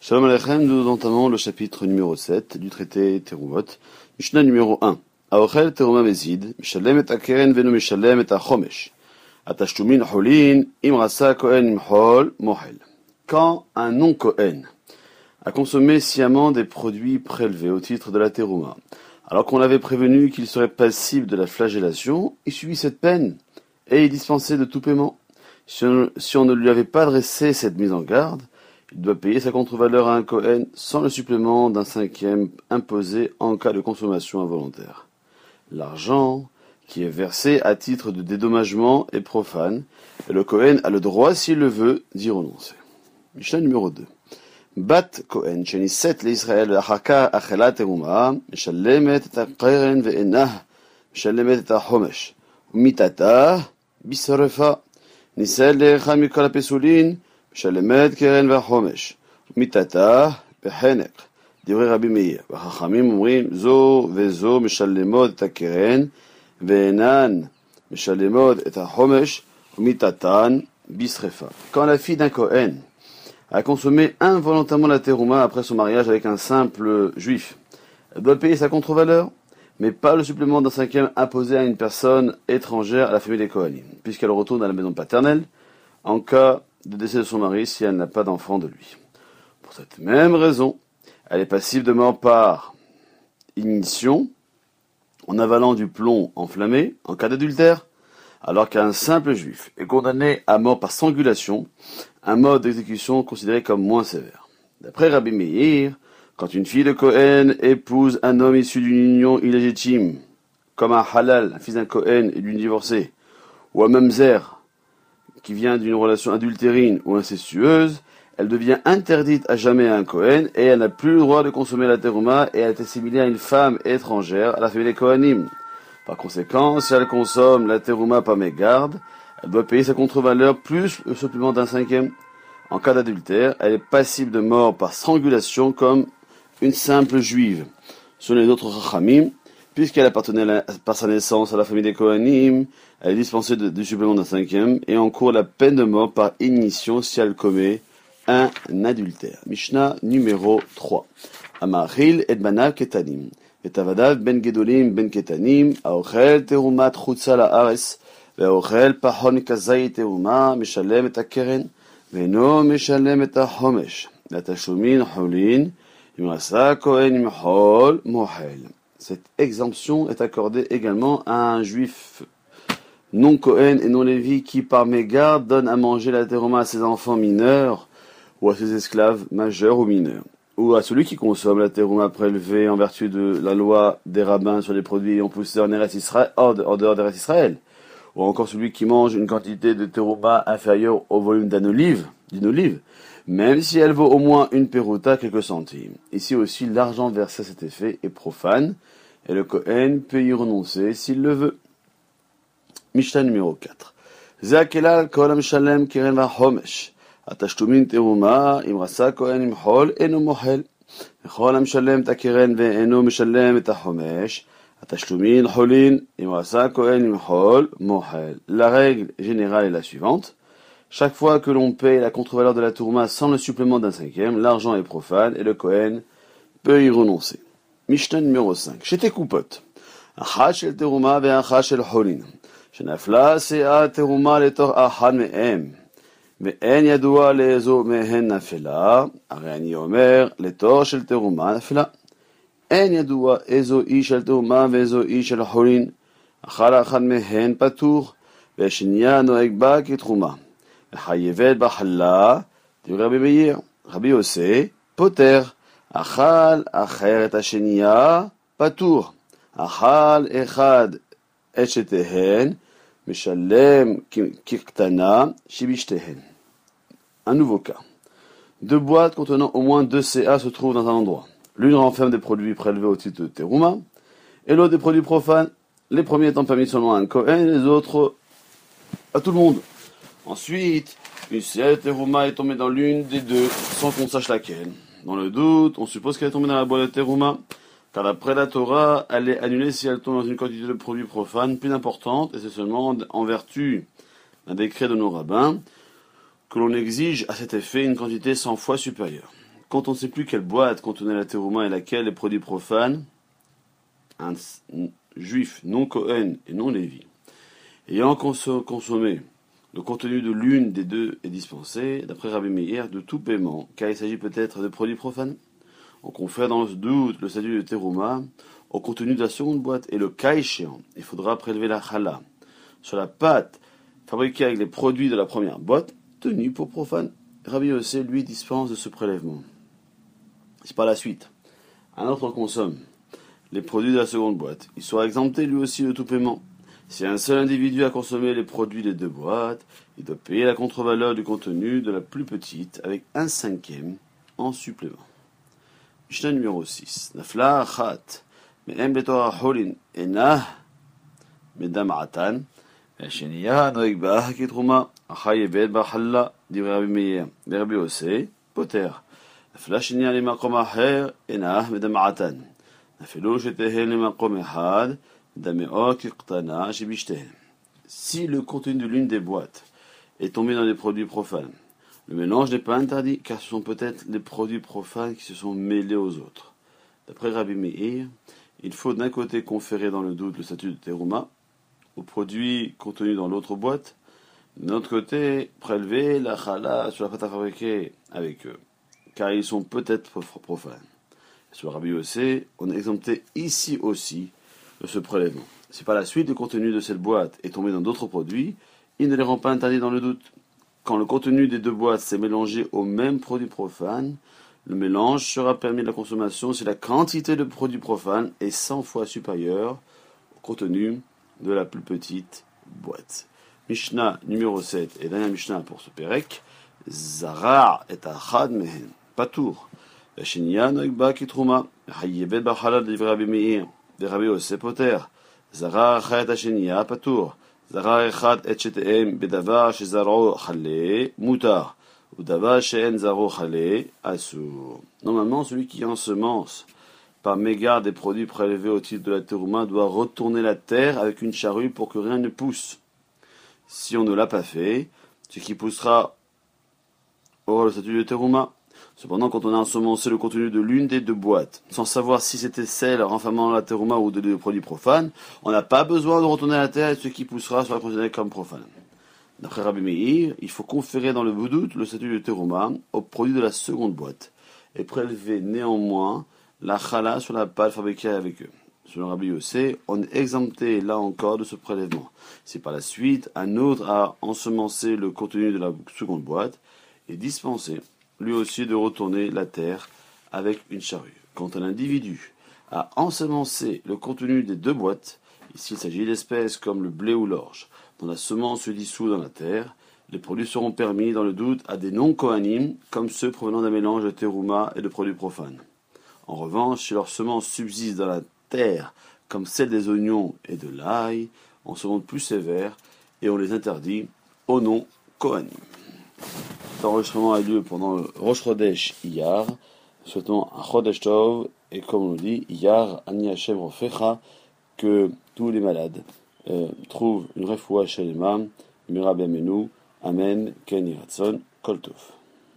Shalom Aleichem, nous entamons le chapitre numéro 7 du traité Terumot. Mishnah numéro 1. Aochel teruma mezid, mishalem et akeren venu mishalem et achomesh. Atashtumin holin, imrasa kohen imhol, mohel. Quand un non-kohen a consommé sciemment des produits prélevés au titre de la teruma, alors qu'on l'avait prévenu qu'il serait passible de la flagellation, il subit cette peine et il dispensait de tout paiement. Si on ne lui avait pas adressé cette mise en garde, il doit payer sa contre-valeur à un Kohen sans le supplément d'un cinquième imposé en cas de consommation involontaire. L'argent qui est versé à titre de dédommagement est profane et le Kohen a le droit, s'il le veut, d'y renoncer. Mishnah numéro 2. Bat Kohen, shenisset l'Israël achaka achelat teruma, משלמת את הקרן ואינה משלמת את החומש, ומיתתה בשרפה. ניסה לאחד מכל הפסולין, משלמת קרן והחומש, ומיתתה בחנק. דברי רבי מאיר, והחכמים אומרים, זו וזו משלמות את הקרן, ואינן משלמות את החומש, ומיתתן בשרפה. Quand la fille d'un Kohen a consommé involontairement la terouma après son mariage avec un simple juif, elle doit payer sa contre-valeur, mais pas le supplément d'un cinquième imposé à une personne étrangère à la famille des Kohanim, puisqu'elle retourne à la maison paternelle en cas de décès de son mari si elle n'a pas d'enfant de lui. Pour cette même raison, elle est passible de mort par ignition, en avalant du plomb enflammé, en cas d'adultère, alors qu'un simple juif est condamné à mort par strangulation, un mode d'exécution considéré comme moins sévère. D'après Rabbi Meir, quand une fille de Kohen épouse un homme issu d'une union illégitime, comme un halal, un fils d'un Kohen et d'une divorcée, ou un mamzer, qui vient d'une relation adultérine ou incestueuse, elle devient interdite à jamais à un Kohen et elle n'a plus le droit de consommer la terouma et elle est assimilée à une femme étrangère à la famille des Kohanim. Par conséquent, si elle consomme la terouma par mégarde, elle doit payer sa contre-valeur plus le supplément d'un cinquième. En cas d'adultère, elle est passible de mort par strangulation comme une simple juive. Selon les autres Chachamim, puisqu'elle appartenait par sa naissance à la famille des Kohanim, elle est dispensée du supplément d'un cinquième et encourt la peine de mort par ignition si elle commet un adultère. Mishnah numéro 3. Amachil et banav ketanim. ותוודאו בין גדולים בין קטנים, האוכל תרומת חוצה לארץ, והאוכל פחון מכזית תרומה, משלם את הקרן, ואינו משלם את החומש. לתשלומין חולין, אם עשה כהן עם חול, מוחל. Cette exemption est accordée également à un juif non Kohen et non Lévi qui, par mégarde, donne à manger la terouma à ses enfants mineurs ou à ses esclaves majeurs ou mineurs, ou à celui qui consomme la terouma prélevée en vertu de la loi des rabbins sur les produits ayant poussé en Eretz Israël, en dehors d'Eretz Israël, ou encore celui qui mange une quantité de terouma inférieure au volume d'une olive, même si elle vaut au moins une peruta, quelques centimes. Ici aussi, l'argent versé à cet effet est profane, et le Kohen peut y renoncer s'il le veut. Mishnah numéro 4. Zeakelal kol המשלם קרן והחומש. התשלומין תרומה, אם רצה כהן עם חול, אינו מוחל. וכל המשלם את הקרן ואינו משלם את החומש, התשלומין חולין, אם רצה כהן עם חול, מוחל. La règle générale est la suivante. Chaque fois que l'on paye la contre-valeur de la tourma sans le supplément d'un cinquième, l'argent est profane et le Kohen peut y renoncer. Mishnah numéro 5. Chez tes coupotes. אחת של תרומה ואחת של חולין. שנפלה שאה תרומה לתוך אחד מהם. ואין ידוע לאיזו מהן נפלה, הרי אני אומר, לתור של תרומה נפלה. אין ידוע איזו איש של תרומה ואיזו איש של חולין. אחד מהן פטור, והשנייה נוהג בה כתרומה. וחייבת בחלה, דברי רבי מאיר, רבי יוסי, פוטר. אכל אחר את השנייה, פטור. אכל אחד את שתיהן, משלם כקטנה שבשתיהן. Un nouveau cas. Deux boîtes contenant au moins 2 CA se trouvent dans un endroit. L'une renferme des produits prélevés au titre de terouma, et l'autre des produits profanes, les premiers étant permis seulement à un Kohen, et les autres à tout le monde. Ensuite, une CA de terouma est tombée dans l'une des deux, sans qu'on sache laquelle. Dans le doute, on suppose qu'elle est tombée dans la boîte de terouma, car d'après la Torah, elle est annulée si elle tombe dans une quantité de produits profanes plus importante, et c'est seulement en vertu d'un décret de nos rabbins que l'on exige à cet effet une quantité 100 fois supérieure. quand on ne sait plus quelle boîte contenait la terouma et laquelle les produits profanes, un juif non Cohen et non Lévi, ayant consommé le contenu de l'une des deux est dispensé, d'après Rabbi Meir, de tout paiement, car il s'agit peut-être de produits profanes. On confère dans le doute le statut de terouma au contenu de la seconde boîte, et le cas échéant, il faudra prélever la chala sur la pâte fabriquée avec les produits de la première boîte, tenue pour profane. Rabbi Yossé, lui, dispense de ce prélèvement. Si par la suite, un autre consomme les produits de la seconde boîte, il sera exempté lui aussi de tout paiement. Si un seul individu a consommé les produits des deux boîtes, il doit payer la contre-valeur du contenu de la plus petite avec 1/5 en supplément. Mishnah numéro 6. Nafla achat me'em betorah holin enah medam'atan והשנייה נוהג בה כתרומה, החי יבד בחלה, דברי רבי מאיר, ורבי יוסי, פותר. נפלה שנייה למקום אחר, אינה מדמעתן. נפלו שתיהן למקום אחד, דמאו כקטנה שבשתיהן. Si le contenu de l'une des boîtes est tombé dans des produits profanes, le mélange n'est pas interdit, car ce sont peut-être les produits profanes qui se sont mêlés aux autres. D'après Rabbi Meir, il faut d'un côté conférer dans le doute le statut de terouma, aux produits contenus dans l'autre boîte, de l'autre côté, prélever la chala sur la pâte à fabriquer avec eux, car ils sont peut-être profanes. Sur le Rabbi Yossé, on est exempté ici aussi de ce prélèvement. Si par la suite le contenu de cette boîte est tombé dans d'autres produits, il ne les rend pas interdits dans le doute. Quand le contenu des deux boîtes s'est mélangé au même produit profane, le mélange sera permis de la consommation si la quantité de produits profanes est 100 fois supérieure au contenu de la plus petite boîte. Mishnah numéro 7 et dernière Mishnah pour ce Pérec. Zara et achad mehen. Patour. Vashenia noigba kitrouma. Hayebed bachalad livre Rabbi Meir. De Rabbi Yosef poter. Zara achat hashenia patour. Zara echad et shetehem bedavar shezaro chale mutar. Ou davar she'en zaro chale asur. Normalement, celui qui ensemence par mégarde des produits prélevés au titre de la terouma doit retourner la terre avec une charrue pour que rien ne pousse. Si on ne l'a pas fait, ce qui poussera aura le statut de terouma. Cependant, quand on a ensemencé le contenu de l'une des deux boîtes, sans savoir si c'était celle renfermant la terouma ou de produits profanes, on n'a pas besoin de retourner la terre et ce qui poussera sera considéré comme profane. D'après Rabbi Meir, il faut conférer dans le doute le statut de terouma au produit de la seconde boîte et prélever néanmoins la chala sur la pâte fabriquée avec eux. Selon Rabbi Yossé, on est exempté là encore de ce prélèvement. Si par la suite, un autre a ensemencé le contenu de la seconde boîte et dispensé, lui aussi, de retourner la terre avec une charrue. Quand un individu a ensemencé le contenu des deux boîtes, ici il s'agit d'espèces comme le blé ou l'orge, dont la semence se dissout dans la terre, les produits seront permis dans le doute à des non-kohanim, comme ceux provenant d'un mélange de terouma et de produits profanes. En revanche, si leurs semences subsistent dans la terre, comme celles des oignons et de l'ail, on se montre plus sévère et on les interdit au nom Kohanim. Cet enregistrement a lieu pendant le Rosh Chodesh Iyar, souhaitons un Chodesh Tov, et comme on le dit, Iyar Ani Hashem Rofecha, que tous les malades trouvent une refoua chez les mâmes, Mira Bemenu, Amen, Ken Yiratson, Kol Tov.